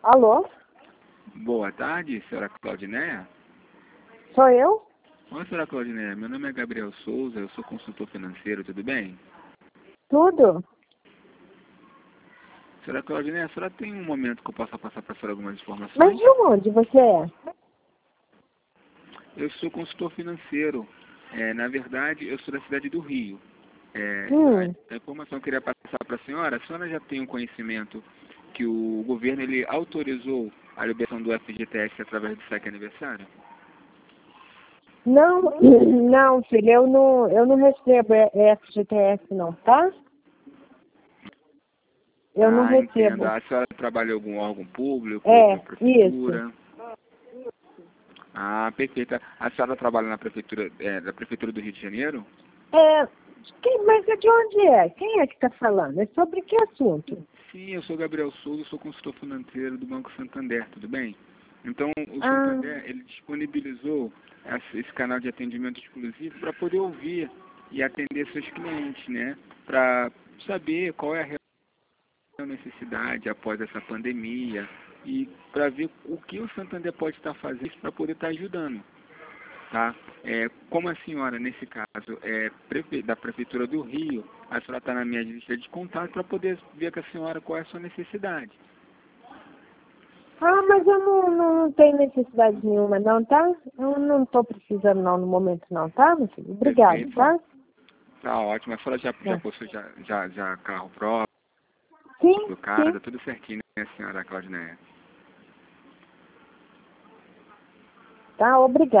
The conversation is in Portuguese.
Alô? Boa tarde, senhora Claudinéia. Sou eu? Oi, senhora Claudinéia. Meu nome é Gabriel Souza, eu sou consultor financeiro, tudo bem? Tudo? Senhora Claudinéia, a senhora tem um momento que eu possa passar para a senhora algumas Mas informações? de onde você é? Eu sou consultor financeiro. Na verdade, eu sou da cidade do Rio. Hum. A informação que eu queria passar para a senhora já tem um conhecimento que o governo ele autorizou a liberação do FGTS através do saque aniversário? Não, não, filho, eu não recebo FGTS não, tá? Eu não Entendo. recebo. A senhora trabalha em algum órgão público, É, alguma isso. prefeitura? Perfeito. A senhora trabalha na prefeitura, da prefeitura do Rio de Janeiro? É, mas de onde é? Quem é que está falando? É sobre que assunto? Sim, eu sou Gabriel Souza, sou consultor financeiro do Banco Santander, tudo bem? Então, o Ah, Santander, ele disponibilizou esse canal de atendimento exclusivo para poder ouvir e atender seus clientes, né? Para saber qual é a real necessidade após essa pandemia e para ver o que o Santander pode estar fazendo para poder estar ajudando. Tá? Como a senhora, nesse caso, é da Prefeitura do Rio, a senhora está na minha lista de contato para poder ver com a senhora qual é a sua necessidade. mas eu não tenho necessidade nenhuma não, tá? Eu não estou precisando não no momento não, tá, meu filho? Obrigado, Perfeito? tá? Tá ótimo. A senhora já É. possui já carro próprio, Sim, sim. casa, tudo certinho, né, senhora Claudinéia? Tá, obrigado.